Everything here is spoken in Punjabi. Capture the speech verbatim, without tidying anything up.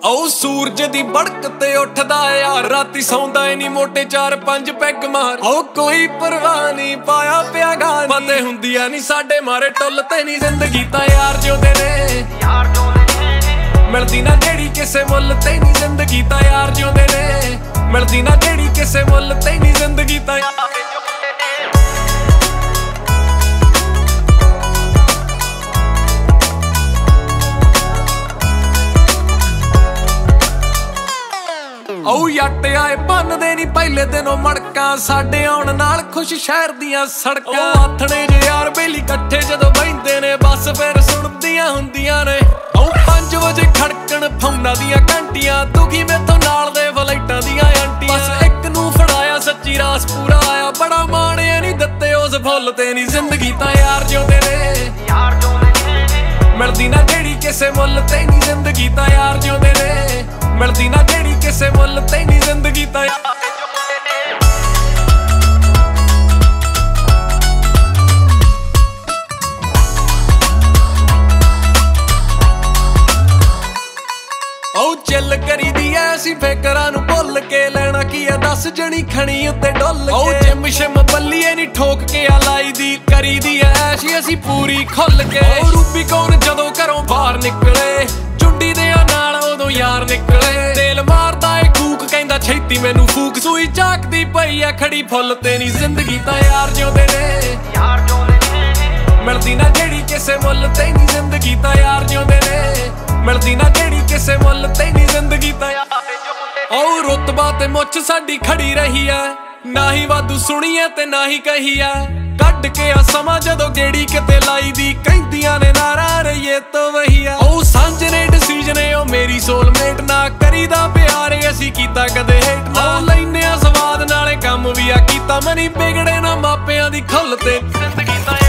ਉਹ ਸੂਰਜ ਦੀ ਬੜਕ ਤੇ ਉੱਠਦਾ ਯਾਰ ਰਾਤੀ ਸੌਂਦਾ ਈ ਨਹੀਂ ਮੋਟੇ ਚਾਰ ਪੰਜ ਪੈਗ ਮਾਰ ਉਹ ਕੋਈ ਪਰਵਾਹ ਨਹੀਂ ਪਾਇਆ ਪਿਆ ਗਾਨੀ ਪਤੇ ਹੁੰਦੀਆਂ ਨਹੀਂ ਸਾਡੇ ਮਾਰੇ ਟੁੱਲ ਤੇ ਨਹੀਂ ਜ਼ਿੰਦਗੀ ਤਾਂ ਯਾਰ ਜਿਉਂਦੇ ਨੇ ਯਾਰ ਜਿਉਂਦੇ ਨੇ ਮਿਲਦੀ ਨਾ ਜਿਹੜੀ ਕਿਸੇ ਮੁੱਲ ਤੇ ਨਹੀਂ ਜ਼ਿੰਦਗੀ ਤਾਂ ਯਾਰ ਜਿਉਂਦੇ ਨੇ ਮਿਲਦੀ ਨਾ ਜਿਹੜੀ ਕਿਸੇ ਮੁੱਲ ਤੇ ਨਹੀਂ ਜ਼ਿੰਦਗੀ ਤਾਂ ਉਹ ਜੱਟ ਆਏ ਭੰਨਦੇ ਨੀ ਪਹਿਲੇ ਦਿਨੋਂ ਮੜਕਾਂ ਸਾਡੇ ਆਉਣ ਨਾਲ ਖੁਸ਼ ਸ਼ਹਿਰ ਦੀਆਂ ਸੜਕਾਂ ਆਥਣੇ ਜੇ ਯਾਰ ਬੇਲੀ ਇਕੱਠੇ ਜਦੋਂ ਬਹਿੰਦੇ ਨੇ ਬਸ ਫਿਰ ਸੁਣਦੀਆਂ ਹੁੰਦੀਆਂ ਨੇ ਉਹ ਪੰਜ ਵਜੇ ਖੜਕਣ ਫੌਨਾਂ ਦੀਆਂ ਘੰਟੀਆਂ ਦੁਖੀ ਮੇਥੋਂ ਨਾਲ ਦੇ ਫਲਾਈਟਾਂ ਦੀਆਂ ਆਂਟੀਆਂ ਬਸ ਇੱਕ ਨੂੰ ਫੜਾਇਆ ਸੱਚੀ ਰਾਸ ਪੂਰਾ ਆਇਆ ਬੜਾ ਮਾਣਿਆ ਨਹੀਂ ਦਿੱਤੇ ਉਸ ਫੁੱਲ ਤੇ ਨਹੀਂ ਜ਼ਿੰਦਗੀ ਤਾਂ ਯਾਰ ਜਿਉਂਦੇ ਨੇ ਯਾਰ ਜਿਉਂਦੇ ਨੇ ਮਿਲਦੀ ਨਾ ਜਿਹੜੀ ਕਿਸੇ ਮੁੱਲ ਤੇ ਨਹੀਂ ਜ਼ਿੰਦਗੀ ਤਾਂ ਯਾਰ ਜਿਉਂਦੇ ਨੇ ਮਿਲਦੀ ਨਾ ਜਿਹੜੀ ਕਿਸੇ ਮੁੱਲ ਤੇ ਨਹੀਂ ਜ਼ਿੰਦਗੀ ਤਾਂ ਉਹ ਚੱਲ ਕਰੀਦੀ ਐ ਅਸੀਂ ਫੇਕਰਾਂ ਨੂੰ ਭੁੱਲ ਕੇ ਲੈਣਾ ਕੀ ਆ ਦਸ ਜਣੀ ਖਣੀ ਉੱਤੇ ਡੁੱਲ ਕੇ ਉਹ ਜਿਮ ਸ਼ਿਮ ਬੱਲੀਏ ਨੀ ਠੋਕ ਕੇ ਆ ਲਾਈ ਦੀ ਕਰੀਦੀ ਐ ਅਸੀਂ ਪੂਰੀ ਖੁੱਲ ਕੇ ਉਹ ਰੂਬੀ ਕੌਣ ਜਦੋਂ ਘਰੋਂ ਬਾਹਰ ਨਿਕਲੇ ਚੁੰਡੀ ਦੇ ਨਾਲ ਉਦੋਂ ਯਾਰ ਨਿਕਲੇ ਤੇਲ ਮਾਰਦਾ ਏ ਕੂਕ ਕਹਿੰਦਾ ਛੇਤੀ ਮੈਨੂੰ ਫੂਕ ਸੂਈ ਝਾਕਦੀ ਪਈ ਆ ਖੜੀ ਫੁੱਲ ਤੇ ਨਹੀਂ ਜ਼ਿੰਦਗੀ ਤਾਂ ਯਾਰ ਜਿਉਂਦੇ ਨੇ ਯਾਰ ਜਿਉਂਦੇ ਨੇ ਮਿਲਦੀ ਨਾ ਜਿਹੜੀ ਕਿਸੇ ਮੁੱਲ ਤੇ ਨਹੀਂ ਜ਼ਿੰਦਗੀ ਤਾਂ ਯਾਰ ਜਿਉਂਦੇ ਨੇ ਮਿਲਦੀ ਨਾ ਜਿਹੜੀ ਕਿਸੇ ਮੁੱਲ ਤੇ ਨਹੀਂ ਜ਼ਿੰਦਗੀ ਤਾਂ ਉਹ ਰੁਤਬਾ ਤੇ ਮੁੱਛ ਸਾਡੀ ਖੜੀ ਰਹੀ ਐ ਨਾ ਹੀ ਵਾਧੂ ਸੁਣੀਏ ਤੇ ਨਾ ਹੀ ਕਹੀਏ ਕੱਢ ਕੇ ਆ ਸਮਾਂ ਜਦੋਂ ਗੇੜੀ ਕਿਤੇ ਲਾਈ ਦੀ ਕਹਿੰਦੀਆਂ ਨੇ ਨਾਰਾ ਰਹੀਏ ਤੋਂ ਵਹੀ ਆ ਉਹ ਸਾਂਝ ਨੇ ਡਿਸੀਜਨ ਏ ਉਹ ਮੇਰੀ ਸੋਲਮੇਟ ਨਾ ਕਰੀਦਾ ਪਿਆਰ ਅਸੀਂ ਕੀਤਾ ਕਦੇ ਹੇਟ ਨਾ ਲੈਨੇ ਆ ਸਵਾਦ ਨਾਲੇ ਕੰਮ ਵੀ ਆ ਕੀਤਾ ਮਨੀ ਵਿਗੜੇ ਨਾ ਮਾਪਿਆਂ ਦੀ ਖੁੱਲ ਤੇ ਜ਼ਿੰਦਗੀ ਤਾਂ